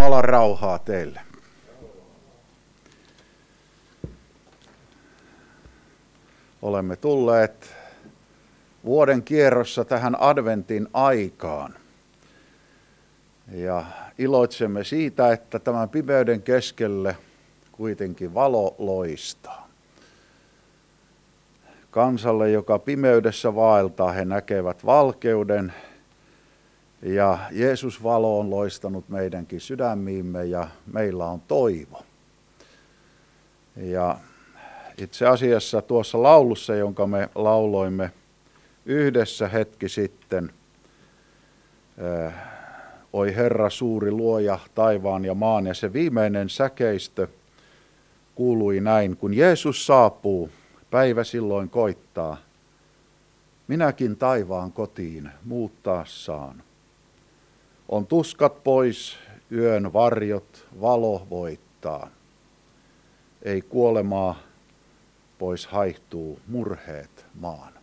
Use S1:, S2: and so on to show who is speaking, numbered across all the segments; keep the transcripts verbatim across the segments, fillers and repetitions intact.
S1: Jumalan rauhaa teille. Olemme tulleet vuoden kierrossa tähän adventin aikaan. Ja iloitsemme siitä, että tämän pimeyden keskelle kuitenkin valo loistaa. Kansalle, joka pimeydessä vaeltaa, he näkevät valkeuden. Ja Jeesus valo on loistanut meidänkin sydämiimme ja meillä on toivo. Ja itse asiassa tuossa laulussa, jonka me lauloimme yhdessä hetki sitten, Oi Herra suuri luoja taivaan ja maan, ja se viimeinen säkeistö kuului näin: kun Jeesus saapuu, päivä silloin koittaa, minäkin taivaan kotiin muuttaa saan. On tuskat pois, yön varjot, valo voittaa. Ei kuolemaa, pois haihtuu murheet maan.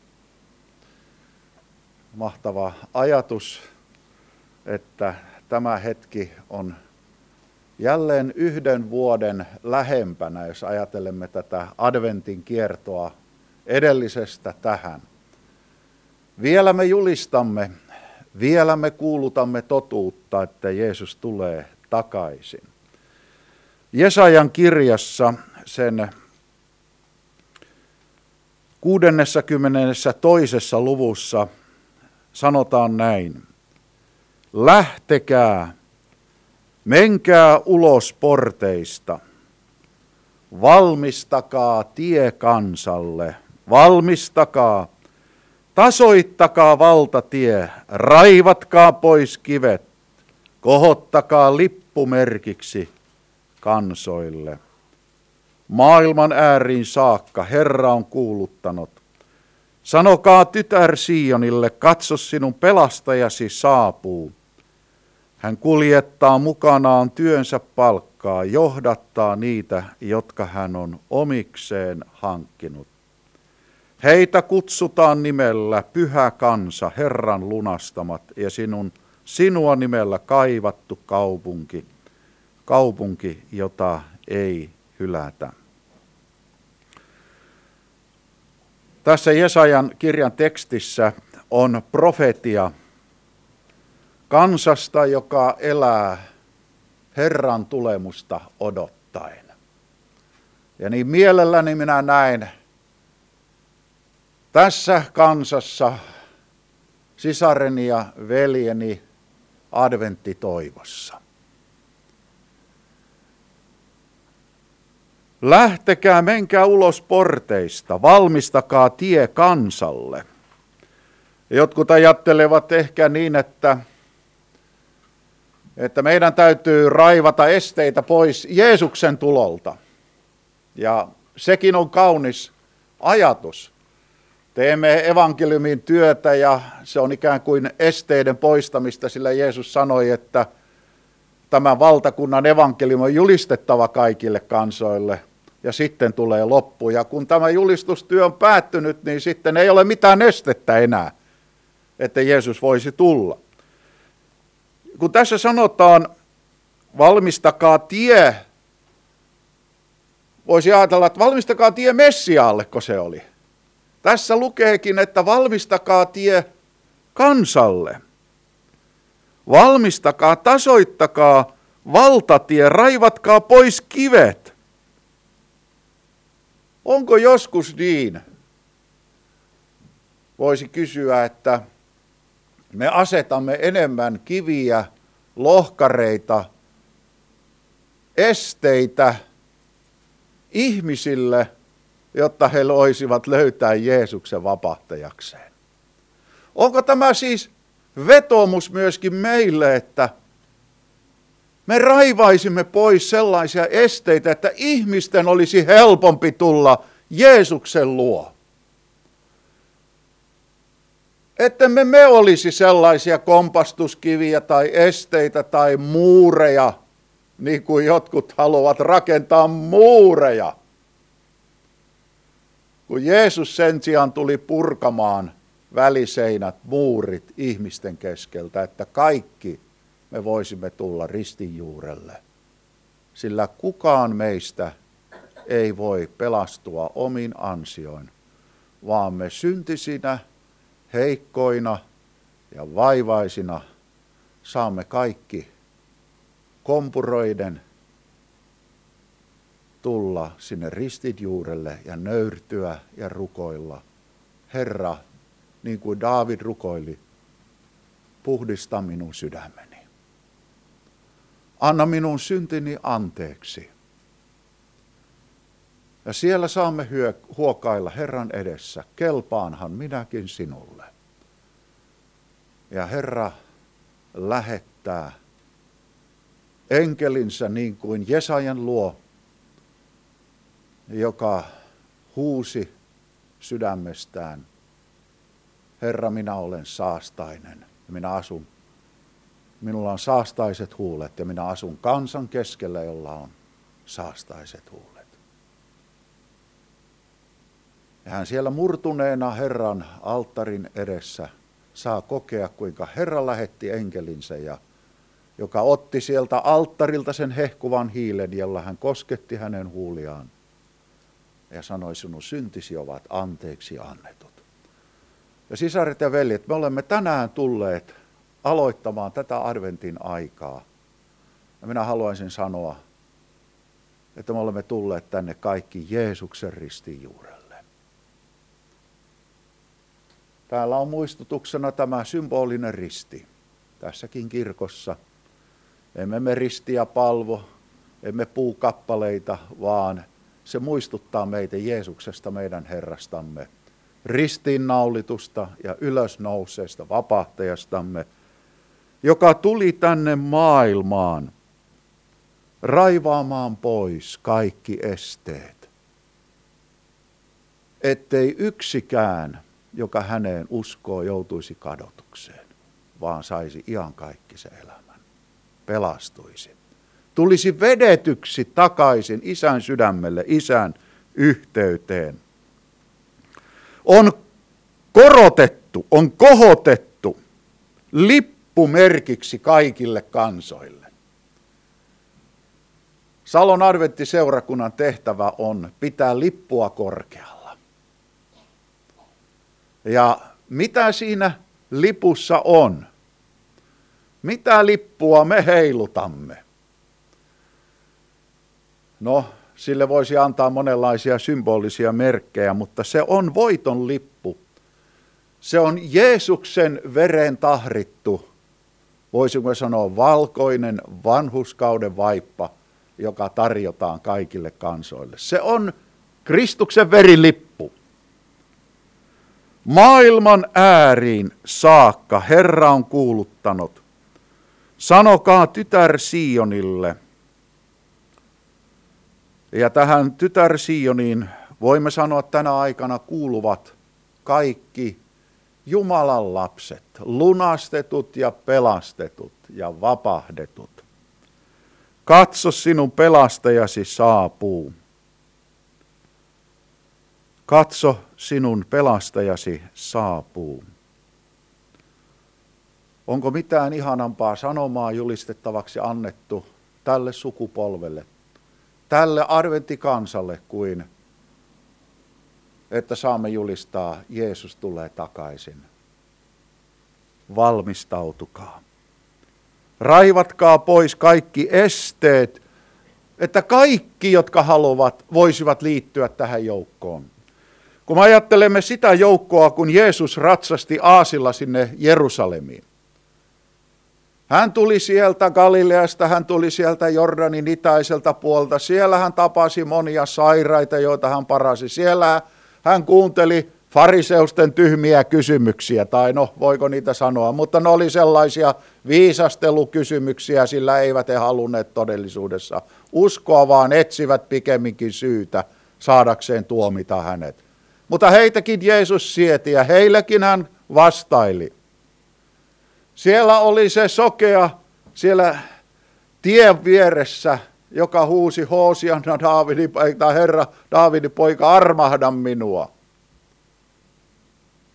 S1: Mahtava ajatus, että tämä hetki on jälleen yhden vuoden lähempänä, jos ajattelemme tätä adventin kiertoa edellisestä tähän. Vielä me julistamme, vielä me kuulutamme totuutta, että Jeesus tulee takaisin. Jesajan kirjassa sen kuudennessakymmenennessä luvussa sanotaan näin: lähtekää, menkää ulos porteista, valmistakaa tie kansalle, valmistakaa, tasoittakaa valtatie, raivatkaa pois kivet, kohottakaa lippumerkiksi kansoille. Maailman ääriin saakka Herra on kuuluttanut. Sanokaa tytär Sionille, katso sinun pelastajasi saapuu. Hän kuljettaa mukanaan työnsä palkkaa, johdattaa niitä, jotka hän on omikseen hankkinut. Heitä kutsutaan nimellä pyhä kansa, Herran lunastamat, ja sinun, sinua nimellä kaivattu kaupunki, kaupunki, jota ei hylätä. Tässä Jesajan kirjan tekstissä on profetia kansasta, joka elää Herran tulemusta odottaen. Ja niin mielelläni minä näen tässä kansassa sisareni ja veljeni adventtitoivossa. Lähtekää, menkää ulos porteista, valmistakaa tie kansalle. Jotkut ajattelevat ehkä niin, että, että meidän täytyy raivata esteitä pois Jeesuksen tulolta. Ja sekin on kaunis ajatus. Teemme evankeliumin työtä ja se on ikään kuin esteiden poistamista, sillä Jeesus sanoi, että tämän valtakunnan evankeliumi on julistettava kaikille kansoille ja sitten tulee loppu. Ja kun tämä julistustyö on päättynyt, niin sitten ei ole mitään estettä enää, että Jeesus voisi tulla. Kun tässä sanotaan, valmistakaa tie, voisi ajatella, että valmistakaa tie Messiaalle, kun se oli. Tässä lukeekin, että valmistakaa tie kansalle. Valmistakaa, tasoittakaa valtatie, raivatkaa pois kivet. Onko joskus niin? Voisi kysyä, että me asetamme enemmän kiviä, lohkareita, esteitä ihmisille, jotta he voisivat löytää Jeesuksen vapahtajakseen. Onko tämä siis vetoomus myöskin meille, että me raivaisimme pois sellaisia esteitä, että ihmisten olisi helpompi tulla Jeesuksen luo? Ettemme me olisi sellaisia kompastuskiviä tai esteitä tai muureja, niin kuin jotkut haluavat rakentaa muureja. Kun Jeesus sen sijaan tuli purkamaan väliseinät, muurit ihmisten keskeltä, että kaikki me voisimme tulla ristin juurelle. Sillä kukaan meistä ei voi pelastua omin ansioin, vaan me syntisinä, heikkoina ja vaivaisina saamme kaikki kompuroiden tulla sinne ristin juurelle ja nöyrtyä ja rukoilla. Herra, niin kuin Daavid rukoili, puhdista minun sydämeni. Anna minun syntini anteeksi. Ja siellä saamme hyö- huokailla Herran edessä, kelpaanhan minäkin sinulle. Ja Herra lähettää enkelinsä niin kuin Jesajan luo, joka huusi sydämestään, Herra, minä olen saastainen ja minä asun. Minulla on saastaiset huulet ja minä asun kansan keskellä, jolla on saastaiset huulet. Ja hän siellä murtuneena Herran alttarin edessä saa kokea, kuinka Herra lähetti enkelinsä, ja, joka otti sieltä alttarilta sen hehkuvan hiilen, jolla hän kosketti hänen huuliaan ja sanoi, sinun syntisi ovat anteeksi annetut. Ja sisaret ja veljet, me olemme tänään tulleet aloittamaan tätä adventin aikaa. Ja minä haluaisin sanoa, että me olemme tulleet tänne kaikki Jeesuksen ristin juurelle. Täällä on muistutuksena tämä symbolinen risti. Tässäkin kirkossa emme me ristiä palvo, emme puukappaleita, vaan se muistuttaa meitä Jeesuksesta, meidän Herrastamme, ristiinnaulitusta ja ylösnouseesta vapahtajastamme, joka tuli tänne maailmaan raivaamaan pois kaikki esteet, ettei yksikään, joka häneen uskoo, joutuisi kadotukseen, vaan saisi iankaikkisen elämän, pelastuisi. Tulisi vedetyksi takaisin Isän sydämelle, Isän yhteyteen. On korotettu, on kohotettu lippumerkiksi kaikille kansoille. Salon adventtiseurakunnan tehtävä on pitää lippua korkealla. Ja mitä siinä lipussa on? Mitä lippua me heilutamme? No, sille voisi antaa monenlaisia symbolisia merkkejä, mutta se on voiton lippu. Se on Jeesuksen veren tahrittu, voisimme sanoa valkoinen vanhurskauden vaippa, joka tarjotaan kaikille kansoille. Se on Kristuksen verilippu. Maailman ääriin saakka Herra on kuuluttanut. Sanokaa tytär Sionille. Ja tähän tytär Sioniin voimme sanoa tänä aikana kuuluvat kaikki Jumalan lapset, lunastetut ja pelastetut ja vapahdetut. Katso, sinun pelastajasi saapuu. Katso, sinun pelastajasi saapuu. Onko mitään ihanampaa sanomaa julistettavaksi annettu tälle sukupolvelle, tälle adventtikansalle, kuin että saamme julistaa, Jeesus tulee takaisin. Valmistautukaa. Raivatkaa pois kaikki esteet, että kaikki, jotka haluavat, voisivat liittyä tähän joukkoon. Kun me ajattelemme sitä joukkoa, kun Jeesus ratsasti aasilla sinne Jerusalemiin. Hän tuli sieltä Galileasta, hän tuli sieltä Jordanin itäiseltä puolta. Siellä hän tapasi monia sairaita, joita hän parasi. Siellä hän kuunteli fariseusten tyhmiä kysymyksiä, tai no voiko niitä sanoa, mutta ne oli sellaisia viisastelukysymyksiä, sillä eivät he halunneet todellisuudessa uskoa, vaan etsivät pikemminkin syytä saadakseen tuomita hänet. Mutta heitäkin Jeesus sieti ja heillekin hän vastaili. Siellä oli se sokea siellä tien vieressä, joka huusi Hoosianna Daavidin, tai Herra Daavidin poika, armahda minua.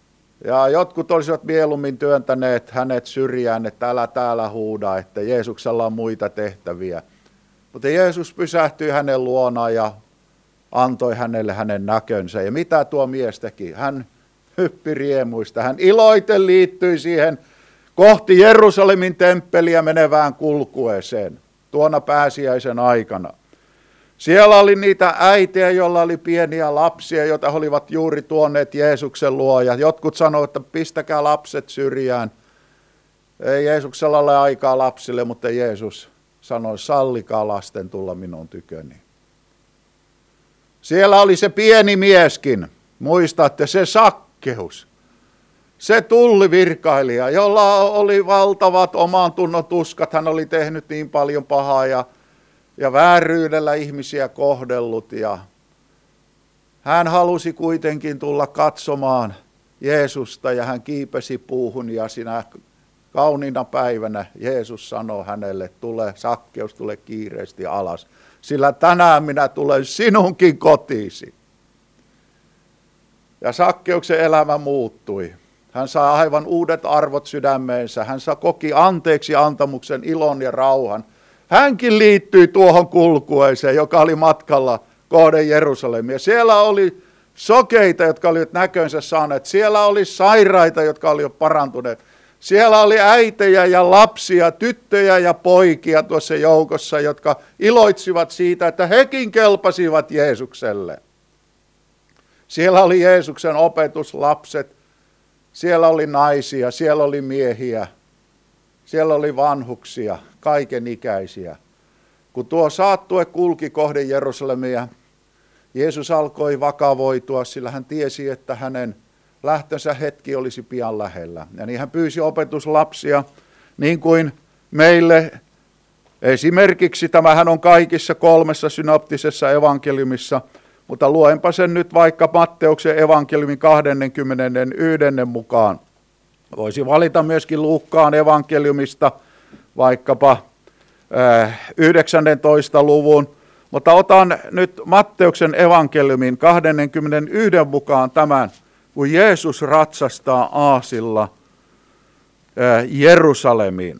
S1: Ja jotkut olisivat mieluummin työntäneet hänet syrjään, että älä täällä huuda, että Jeesuksella on muita tehtäviä. Mutta Jeesus pysähtyi hänen luonaan ja antoi hänelle hänen näkönsä. Ja mitä tuo mies teki? Hän hyppi riemuista. Hän iloiten liittyi siihen kohti Jerusalemin temppeliä menevään kulkueeseen tuona pääsiäisen aikana. Siellä oli niitä äitejä, joilla oli pieniä lapsia, joita he olivat juuri tuoneet Jeesuksen luo. Ja jotkut sanoivat, että pistäkää lapset syrjään. Ei Jeesuksella ole aikaa lapsille, mutta Jeesus sanoi, sallikaa lasten tulla minun tyköni. Siellä oli se pieni mieskin, muistatte, se Sakkeus. Se tullivirkailija, jolla oli valtavat oman tunnon tuskat. Hän oli tehnyt niin paljon pahaa ja ja vääryydellä ihmisiä kohdellut, ja hän halusi kuitenkin tulla katsomaan Jeesusta, ja hän kiipesi puuhun, ja sinä kauniina päivänä Jeesus sanoi hänelle, tule Sakkeus, tule kiireesti alas, sillä tänään minä tulen sinunkin kotiisi. Ja Sakkeuksen elämä muuttui. Hän sai aivan uudet arvot sydämeensä, hän sai koki anteeksi antamuksen, ilon ja rauhan. Hänkin liittyi tuohon kulkueeseen, joka oli matkalla kohden Jerusalemia. Siellä oli sokeita, jotka olivat näkönsä saaneet. Siellä oli sairaita, jotka olivat parantuneet. Siellä oli äitejä ja lapsia, tyttöjä ja poikia tuossa joukossa, jotka iloitsivat siitä, että hekin kelpasivat Jeesukselle. Siellä oli Jeesuksen opetuslapset, siellä oli naisia, siellä oli miehiä, siellä oli vanhuksia, kaiken ikäisiä. Kun tuo saattue kulki kohden Jerusalemia, Jeesus alkoi vakavoitua, sillä hän tiesi, että hänen lähtönsä hetki olisi pian lähellä. Ja niin hän pyysi opetuslapsia, niin kuin meille esimerkiksi, tämähän on kaikissa kolmessa synoptisessa evankeliumissa, mutta luenpa sen nyt vaikka Matteuksen evankeliumin kaksikymmentäyksi mukaan. Voisi valita myöskin Luukkaan evankeliumista vaikkapa yhdeksäntoista luvun, mutta otan nyt Matteuksen evankeliumin kaksikymmentäyksi mukaan tämän, kun Jeesus ratsastaa aasilla Jerusalemiin.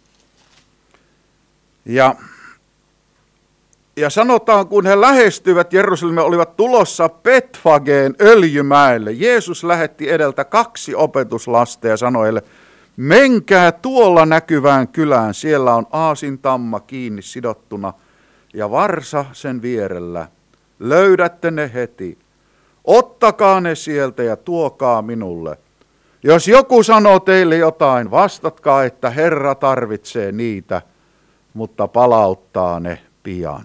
S1: Ja, ja sanotaan, kun he lähestyivät Jerusalemia, olivat tulossa Betfageen öljymäelle. Jeesus lähetti edeltä kaksi opetuslasta ja sanoi heille, menkää tuolla näkyvään kylään, siellä on aasintamma kiinni sidottuna ja varsa sen vierellä. Löydätte ne heti. Ottakaa ne sieltä ja tuokaa minulle. Jos joku sanoo teille jotain, vastatkaa, että Herra tarvitsee niitä, mutta palauttaa ne pian.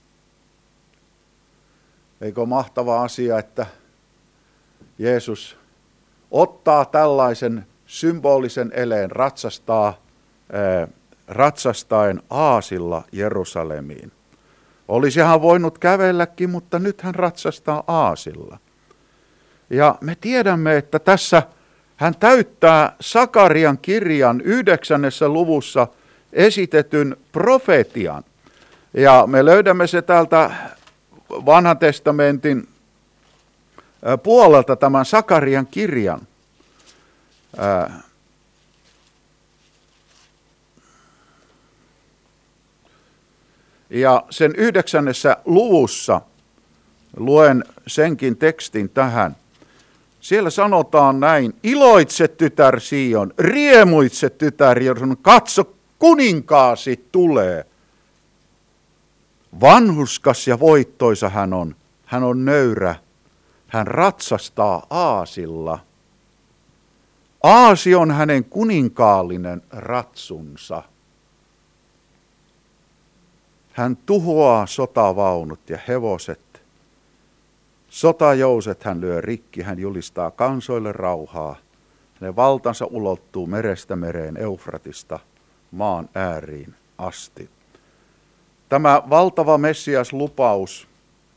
S1: Eikö mahtava asia, että Jeesus ottaa tällaisen symbolisen eleen ratsastaa, ää, ratsastaen aasilla Jerusalemiin. Olisihan voinut kävelläkin, mutta nyt hän ratsastaa aasilla. Ja me tiedämme, että tässä hän täyttää Sakarian kirjan yhdeksännessä luvussa esitetyn profetian. Ja me löydämme se täältä Vanhan testamentin puolelta tämän Sakarian kirjan. Ja sen yhdeksännessä luvussa, luen senkin tekstin tähän, siellä sanotaan näin, iloitse tytär Sion, riemuitse tytär Jerusalem, katso kuninkaasi tulee. Vanhuskas ja voittoisa hän on, hän on nöyrä, hän ratsastaa aasilla. Aasi on hänen kuninkaallinen ratsunsa. Hän tuhoaa sotavaunut ja hevoset. Sotajouset hän lyö rikki, hän julistaa kansoille rauhaa. Hänen valtansa ulottuu merestä mereen Eufratista maan ääriin asti. Tämä valtava Messias-lupaus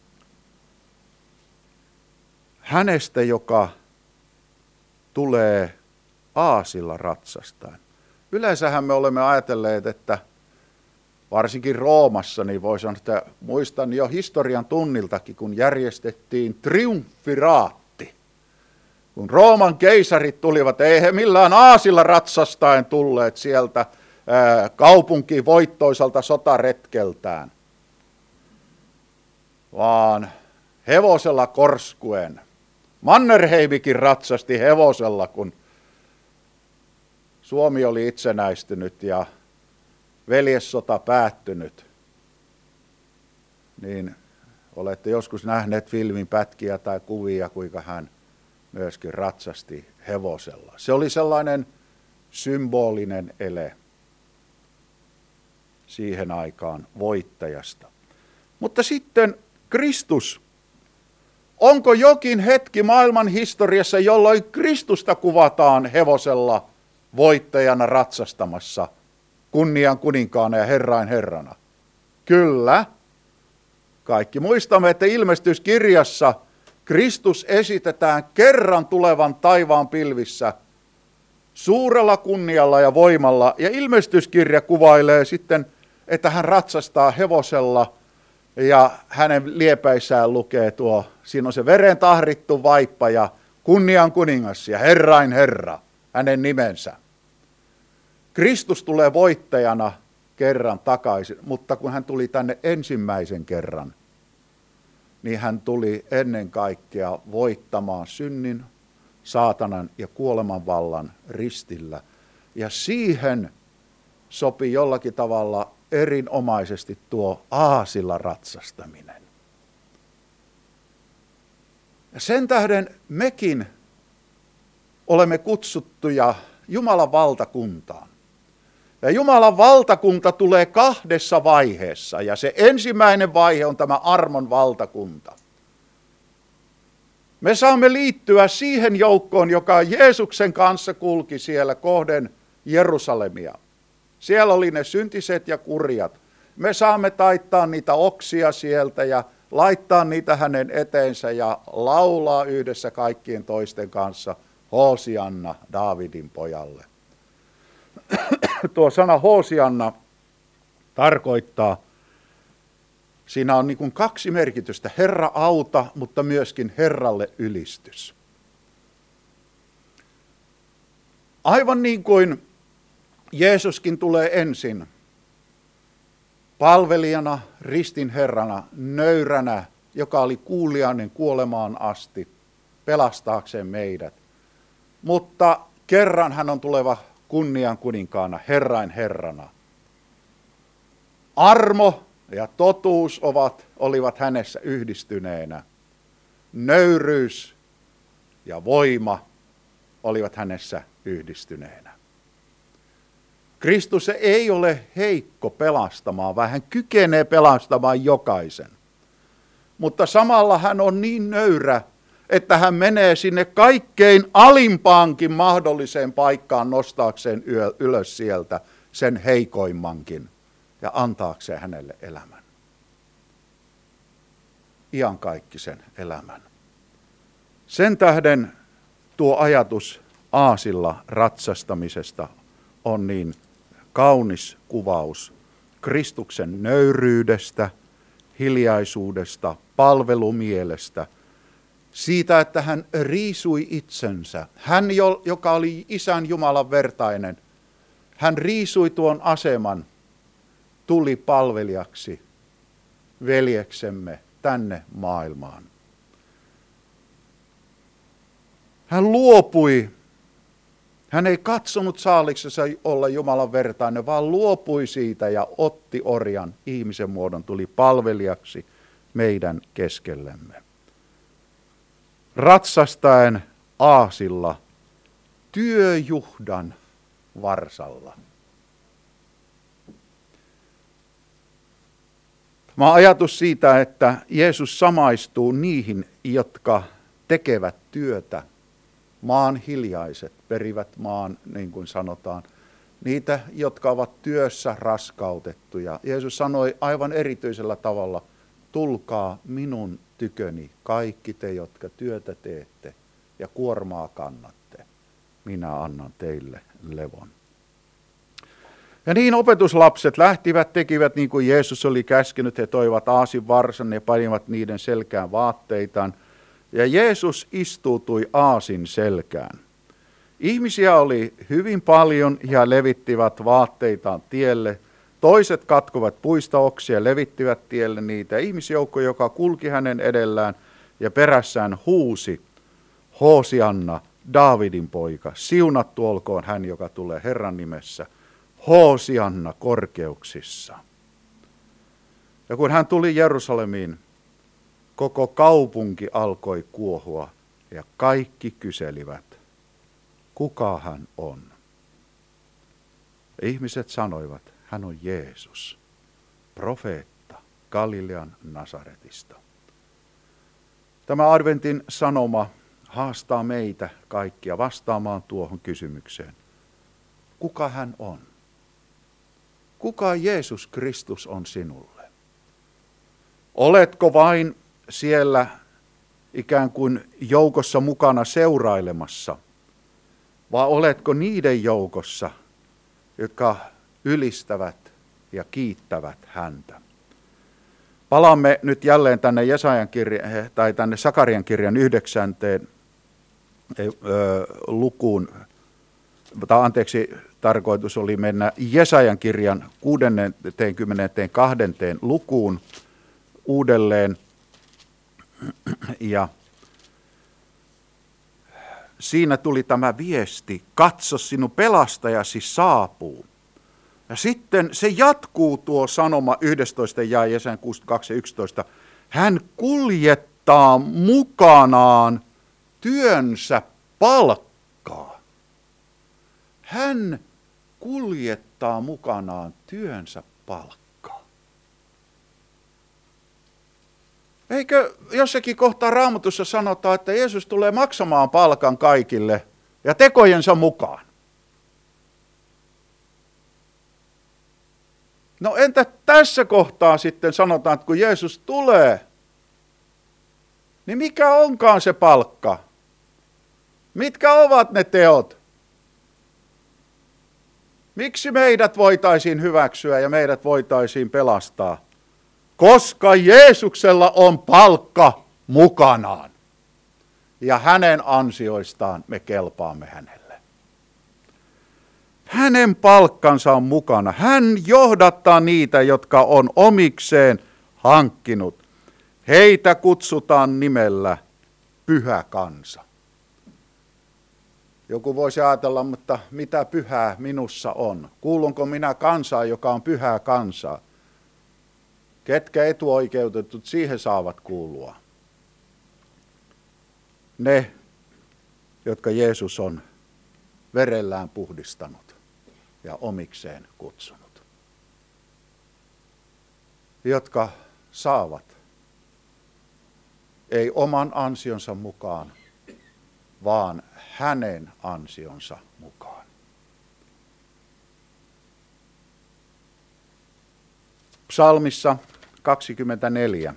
S1: hänestä, joka tulee aasilla ratsastaen. Yleensähän me olemme ajatelleet, että varsinkin Roomassa, niin voi sanoa, että muistan jo historian tunniltakin, kun järjestettiin triumfiraatti, Kun Rooman keisarit tulivat, ei he millään aasilla ratsastaen tulleet sieltä ää, kaupunkiin voittoisalta sotaretkeltään, vaan hevosella korskuen. Mannerheimikin ratsasti hevosella, kun Suomi oli itsenäistynyt ja veljessota päättynyt. Niin olette joskus nähneet filmin pätkiä tai kuvia, kuinka hän myöskin ratsasti hevosella. Se oli sellainen symbolinen ele siihen aikaan voittajasta. Mutta sitten Kristus. Onko jokin hetki maailman historiassa, jolloin Kristusta kuvataan hevosella voittajana ratsastamassa, kunnian kuninkaana ja herrain herrana? Kyllä. Kaikki muistamme, että ilmestyskirjassa Kristus esitetään kerran tulevan taivaan pilvissä suurella kunnialla ja voimalla. Ja ilmestyskirja kuvailee sitten, että hän ratsastaa hevosella ja hänen liepäissään lukee tuo, siinä on se veren tahrittu vaippa ja kunnian kuningas ja herrain herra, hänen nimensä. Kristus tulee voittajana kerran takaisin, mutta kun hän tuli tänne ensimmäisen kerran, niin hän tuli ennen kaikkea voittamaan synnin, saatanan ja kuoleman vallan ristillä. Ja siihen sopi jollakin tavalla erinomaisesti tuo aasilla ratsastaminen. Ja sen tähden mekin olemme kutsuttuja Jumalan valtakuntaan. Ja Jumalan valtakunta tulee kahdessa vaiheessa, ja se ensimmäinen vaihe on tämä armon valtakunta. Me saamme liittyä siihen joukkoon, joka Jeesuksen kanssa kulki siellä kohden Jerusalemia. Siellä oli ne syntiset ja kurjat. Me saamme taittaa niitä oksia sieltä ja laittaa niitä hänen eteensä ja laulaa yhdessä kaikkien toisten kanssa Hoosianna Daavidin pojalle. Tuo sana Hoosianna tarkoittaa, siinä on niin kuin kaksi merkitystä, Herra auta, mutta myöskin Herralle ylistys. Aivan niin kuin Jeesuskin tulee ensin palvelijana, ristin herrana, nöyränä, joka oli kuuliainen kuolemaan asti, pelastaakseen meidät. Mutta kerran hän on tuleva kunnian kuninkaana, herrain herrana. Armo ja totuus ovat, olivat hänessä yhdistyneenä. Nöyryys ja voima olivat hänessä yhdistyneenä. Kristus ei ole heikko pelastamaan, vaan hän kykenee pelastamaan jokaisen. Mutta samalla hän on niin nöyrä, että hän menee sinne kaikkein alimpaankin mahdolliseen paikkaan nostaakseen ylös sieltä sen heikoimmankin ja antaakseen hänelle elämän. Iankaikkisen elämän. Sen tähden tuo ajatus aasilla ratsastamisesta on niin kaunis kuvaus Kristuksen nöyryydestä, hiljaisuudesta, palvelumielestä, siitä, että hän riisui itsensä. Hän, joka oli Isän Jumalan vertainen, hän riisui tuon aseman, tuli palvelijaksi veljeksemme tänne maailmaan. Hän luopui. Hän ei katsonut saaliksessa olla Jumalan vertainen, vaan luopui siitä ja otti orjan ihmisen muodon, tuli palvelijaksi meidän keskellemme. Ratsastaen aasilla, työjuhdan varsalla. Tämä ajatus siitä, että Jeesus samaistuu niihin, jotka tekevät työtä. Maan hiljaiset perivät maan, niin kuin sanotaan, niitä, jotka ovat työssä raskautettuja. Jeesus sanoi aivan erityisellä tavalla, tulkaa minun tyköni kaikki te, jotka työtä teette ja kuormaa kannatte. Minä annan teille levon. Ja niin opetuslapset lähtivät, tekivät niin kuin Jeesus oli käskenyt. He toivat aasin varsan ja panivat niiden selkään vaatteitaan. ja Jeesus istuutui aasin selkään. Ihmisiä oli hyvin paljon ja levittivät vaatteitaan tielle. Toiset katkoivat puista oksia ja levittivät tielle niitä. Ihmisjoukko, joka kulki hänen edellään ja perässään huusi, Hoosianna, Daavidin poika, siunattu olkoon hän, joka tulee Herran nimessä, Hoosianna korkeuksissa. Ja kun hän tuli Jerusalemiin, koko kaupunki alkoi kuohua ja kaikki kyselivät, kuka hän on. Ihmiset sanoivat, hän on Jeesus, profeetta Galilean Nasaretista. Tämä adventin sanoma haastaa meitä kaikkia vastaamaan tuohon kysymykseen. Kuka hän on? Kuka Jeesus Kristus on sinulle? Oletko vain siellä ikään kuin joukossa mukana seurailemassa? Vai oletko niiden joukossa, jotka ylistävät ja kiittävät häntä? Palaamme nyt jälleen tänne Jesajan kirja, tai tänne Sakarian kirjan yhdeksänteen ö, lukuun. Tai anteeksi, tarkoitus oli mennä Jesajan kirjan kuusikymmentäkaksi lukuun uudelleen. Ja siinä tuli tämä viesti, katso sinun pelastajasi saapuu. Ja sitten se jatkuu tuo sanoma yhdestoista ja Jesajan kuusikymmentäkaksi yksitoista. Hän kuljettaa mukanaan työnsä palkkaa. Hän kuljettaa mukanaan työnsä palkkaa. Eikö jossakin kohtaa Raamatussa sanotaan, että Jeesus tulee maksamaan palkan kaikille ja tekojensa mukaan? No entä tässä kohtaa sitten sanotaan, että kun Jeesus tulee, niin mikä onkaan se palkka? Mitkä ovat ne teot? Miksi meidät voitaisiin hyväksyä ja meidät voitaisiin pelastaa? Koska Jeesuksella on palkka mukanaan. Ja hänen ansioistaan me kelpaamme hänelle. Hänen palkkansa on mukana. Hän johdattaa niitä, jotka on omikseen hankkinut. Heitä kutsutaan nimellä pyhä kansa. Joku voisi ajatella, mutta mitä pyhää minussa on? Kuulunko minä kansaan, joka on pyhää kansaa? Ketkä etuoikeutetut siihen saavat kuulua? Ne, jotka Jeesus on verellään puhdistanut ja omikseen kutsunut. Jotka saavat, ei oman ansionsa mukaan, vaan hänen ansionsa mukaan. Psalmissa kaksikymmentäneljä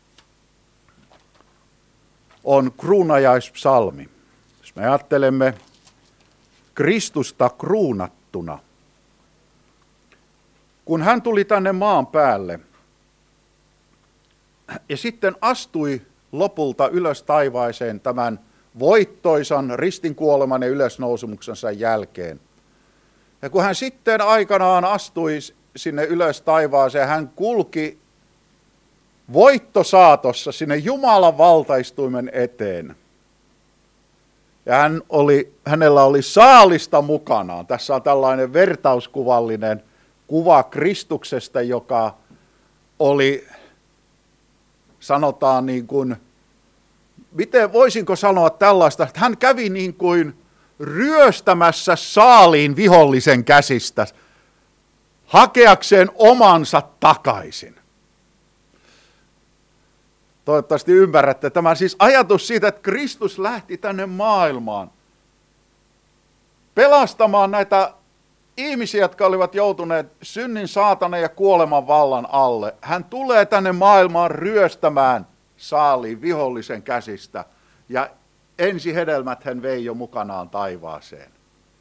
S1: on kruunajaispsalmi. Jos me ajattelemme Kristusta kruunattuna, kun hän tuli tänne maan päälle ja sitten astui lopulta ylös taivaaseen tämän voittoisan ristinkuoleman ja ylösnousemuksensa jälkeen. Ja kun hän sitten aikanaan astui sinne ylös taivaaseen, hän kulki voittosaatossa sinne Jumalan valtaistuimen eteen. Ja hän oli, hänellä oli saalista mukanaan. Tässä on tällainen vertauskuvallinen kuva Kristuksesta, joka oli, sanotaan niin kuin, miten voisinko sanoa tällaista, että hän kävi niin kuin ryöstämässä saaliin vihollisen käsistä, hakeakseen omansa takaisin. Toivottavasti ymmärrätte tämän. Siis ajatus siitä, että Kristus lähti tänne maailmaan pelastamaan näitä ihmisiä, jotka olivat joutuneet synnin, saatanan ja kuoleman vallan alle. Hän tulee tänne maailmaan ryöstämään saaliin vihollisen käsistä ja ensihedelmät hän vei jo mukanaan taivaaseen.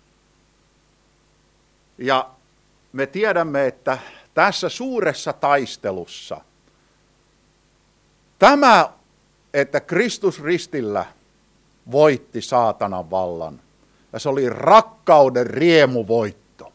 S1: Ja me tiedämme, että tässä suuressa taistelussa tämä että Kristus ristillä voitti saatanan vallan. Ja se oli rakkauden riemuvoitto.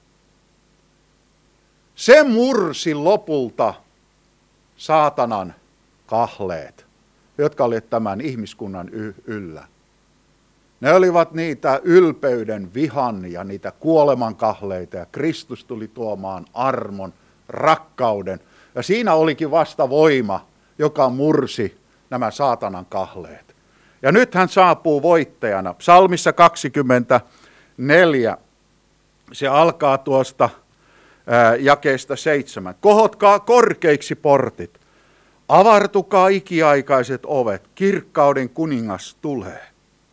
S1: Se mursi lopulta saatanan kahleet, jotka olivat tämän ihmiskunnan yllä. Ne olivat niitä ylpeyden, vihan ja niitä kuoleman kahleita, ja Kristus tuli tuomaan armon, rakkauden. Ja siinä olikin vasta voima, joka mursi nämä saatanan kahleet. Ja nyt hän saapuu voittajana. Psalmissa kaksikymmentäneljä, se alkaa tuosta ää, jakeesta seitsemän. Kohotkaa korkeiksi portit, avartukaa ikiaikaiset ovet, kirkkauden kuningas tulee.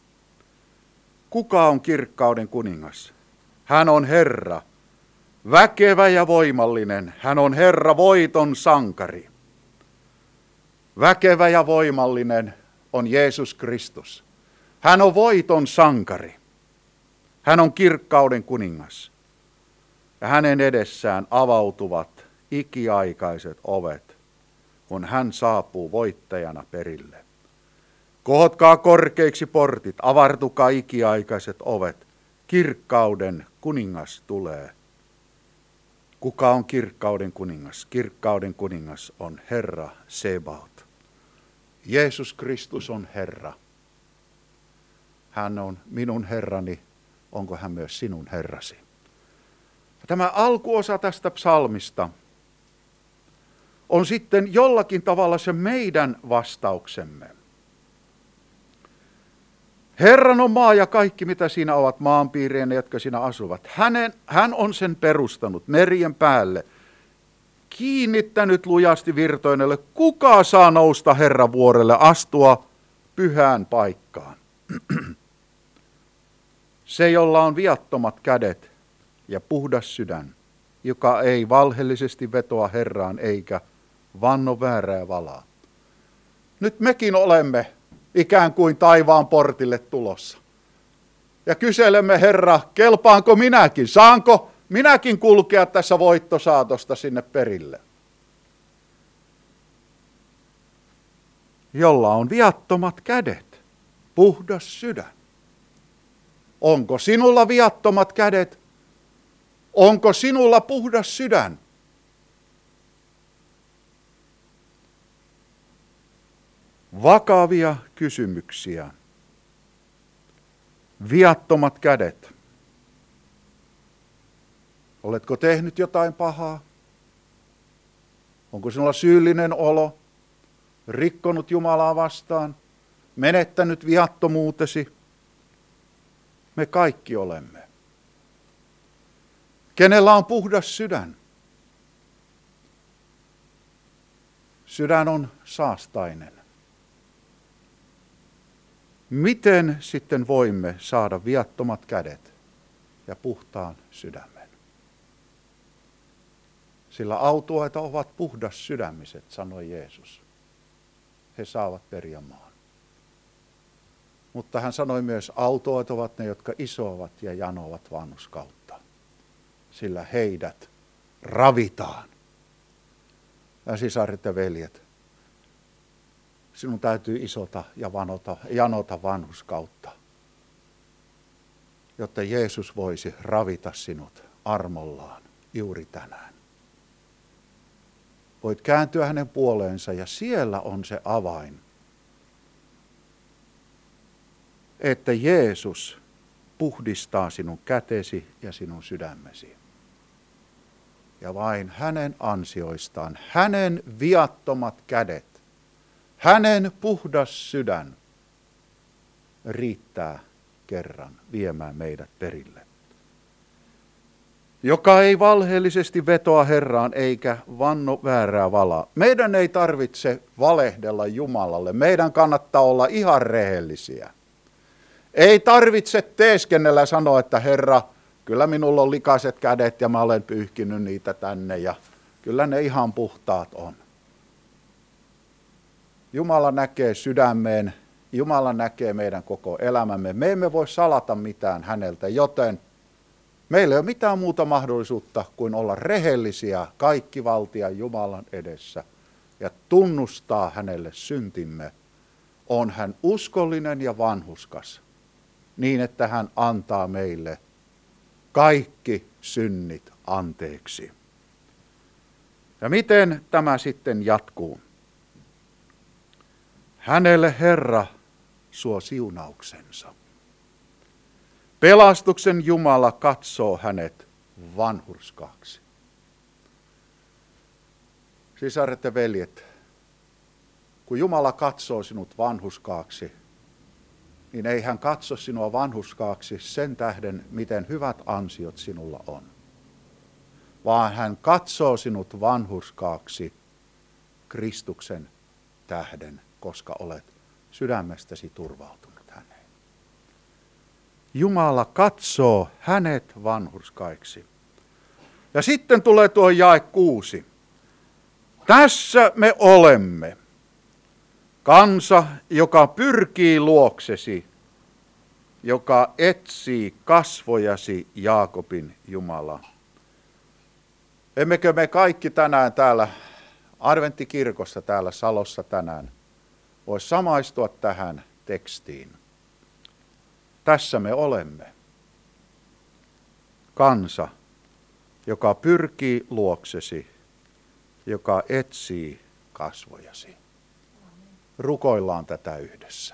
S1: Kuka on kirkkauden kuningas? Hän on Herra, väkevä ja voimallinen. Hän on Herra, voiton sankari. Väkevä ja voimallinen on Jeesus Kristus. Hän on voiton sankari. Hän on kirkkauden kuningas. Ja hänen edessään avautuvat ikiaikaiset ovet, kun hän saapuu voittajana perille. Kohotkaa korkeiksi portit, avartukaa ikiaikaiset ovet. Kirkkauden kuningas tulee. Kuka on kirkkauden kuningas? Kirkkauden kuningas on Herra Sebaot. Jeesus Kristus on Herra. Hän on minun Herrani, onko hän myös sinun Herrasi? Tämä alkuosa tästä psalmista on sitten jollakin tavalla se meidän vastauksemme. Herran on maa ja kaikki, mitä siinä ovat, maanpiirien, jotka siinä asuvat. Hänen, hän on sen perustanut merien päälle, kiinnittänyt lujasti virtoinelle. Kuka saa nousta Herran vuorelle, astua pyhään paikkaan? Se, jolla on viattomat kädet ja puhdas sydän, joka ei valheellisesti vetoa Herraan eikä vanno väärää valaa. Nyt mekin olemme ikään kuin taivaan portille tulossa. Ja kyselemme, Herra, kelpaanko minäkin? Saanko minäkin kulkea tässä voittosaatosta sinne perille? Jolla on viattomat kädet, puhdas sydän. Onko sinulla viattomat kädet? Onko sinulla puhdas sydän? Vakavia kysymyksiä. Viattomat kädet. Oletko tehnyt jotain pahaa? Onko sinulla syyllinen olo? Rikkonut Jumalaa vastaan? Menettänyt viattomuutesi? Me kaikki olemme. Kenellä on puhdas sydän? Sydän on saastainen. Miten sitten voimme saada viattomat kädet ja puhtaan sydämen? Sillä autuaita ovat puhdas sydämiset, sanoi Jeesus. He saavat periä maan. Mutta hän sanoi myös, autuaat ovat ne, jotka isoavat ja janovat vanhurskautta. Sillä heidät ravitaan. Ja sisaret ja veljet, sinun täytyy isota ja vanota, janota vanhurskautta, jotta Jeesus voisi ravita sinut armollaan juuri tänään. Voit kääntyä hänen puoleensa ja siellä on se avain, että Jeesus puhdistaa sinun kätesi ja sinun sydämesi. Ja vain hänen ansioistaan, hänen viattomat kädet, hänen puhdas sydän riittää kerran viemään meidät perille. Joka ei valheellisesti vetoa Herraan eikä vanno väärää valaa. Meidän ei tarvitse valehdella Jumalalle. Meidän kannattaa olla ihan rehellisiä. Ei tarvitse teeskennellä sanoa, että Herra, kyllä minulla on likaiset kädet ja mä olen pyyhkinyt niitä tänne ja kyllä ne ihan puhtaat on. Jumala näkee sydämeen, Jumala näkee meidän koko elämämme. Me emme voi salata mitään häneltä, joten meillä ei ole mitään muuta mahdollisuutta kuin olla rehellisiä kaikkivaltian Jumalan edessä ja tunnustaa hänelle syntimme, on hän uskollinen ja vanhurskas, niin että hän antaa meille kaikki synnit anteeksi. Ja miten tämä sitten jatkuu? Hänelle Herra suo siunauksensa. Pelastuksen Jumala katsoo hänet vanhurskaaksi. Sisaret ja veljet, kun Jumala katsoo sinut vanhurskaaksi, niin ei hän katso sinua vanhurskaaksi sen tähden, miten hyvät ansiot sinulla on, vaan hän katsoo sinut vanhurskaaksi Kristuksen tähden, koska olet sydämestäsi turvautunut häneen. Jumala katsoo hänet vanhurskaiksi. Ja sitten tulee tuo jae kuusi. Tässä me olemme, kansa, joka pyrkii luoksesi, joka etsii kasvojasi, Jaakobin Jumala. Emmekö me kaikki tänään täällä adventtikirkossa täällä Salossa tänään voi samaistua tähän tekstiin? Tässä me olemme, kansa, joka pyrkii luoksesi, joka etsii kasvojasi. Rukoillaan tätä yhdessä.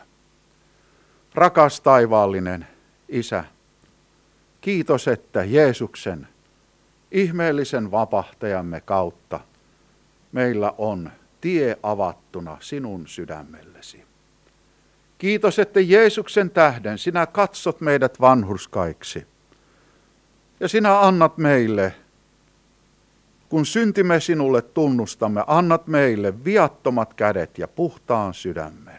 S1: Rakas taivaallinen Isä, kiitos, että Jeesuksen ihmeellisen vapahtajamme kautta meillä on tie avattuna sinun sydämellesi. Kiitos, että Jeesuksen tähden sinä katsot meidät vanhurskaiksi. Ja sinä annat meille, kun syntimme sinulle tunnustamme, annat meille viattomat kädet ja puhtaan sydämen.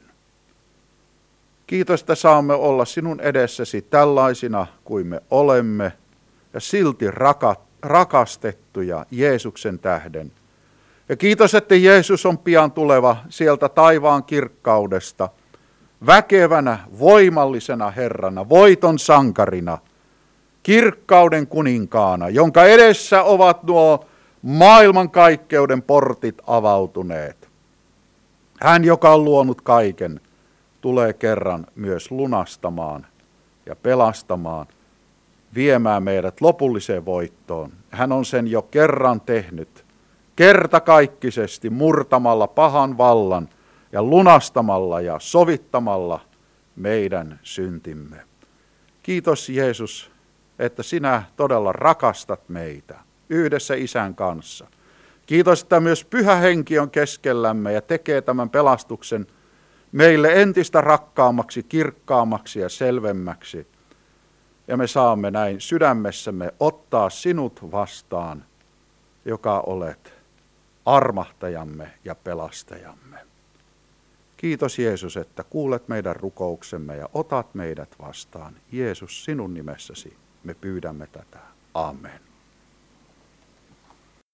S1: Kiitos, että saamme olla sinun edessäsi tällaisina kuin me olemme ja silti rakastettuja Jeesuksen tähden. Ja kiitos, että Jeesus on pian tuleva sieltä taivaan kirkkaudesta, väkevänä, voimallisena Herrana, voiton sankarina, kirkkauden kuninkaana, jonka edessä ovat nuo maailmankaikkeuden portit avautuneet. Hän, joka on luonut kaiken, tulee kerran myös lunastamaan ja pelastamaan, viemään meidät lopulliseen voittoon. Hän on sen jo kerran tehnyt, kertakaikkisesti murtamalla pahan vallan ja lunastamalla ja sovittamalla meidän syntimme. Kiitos Jeesus, että sinä todella rakastat meitä yhdessä Isän kanssa. Kiitos, että myös Pyhä Henki on keskellämme ja tekee tämän pelastuksen meille entistä rakkaammaksi, kirkkaammaksi ja selvemmäksi. Ja me saamme näin sydämessämme ottaa sinut vastaan, joka olet armahtajamme ja pelastajamme. Kiitos Jeesus, että kuulet meidän rukouksemme ja otat meidät vastaan. Jeesus, sinun nimessäsi me pyydämme tätä. Amen.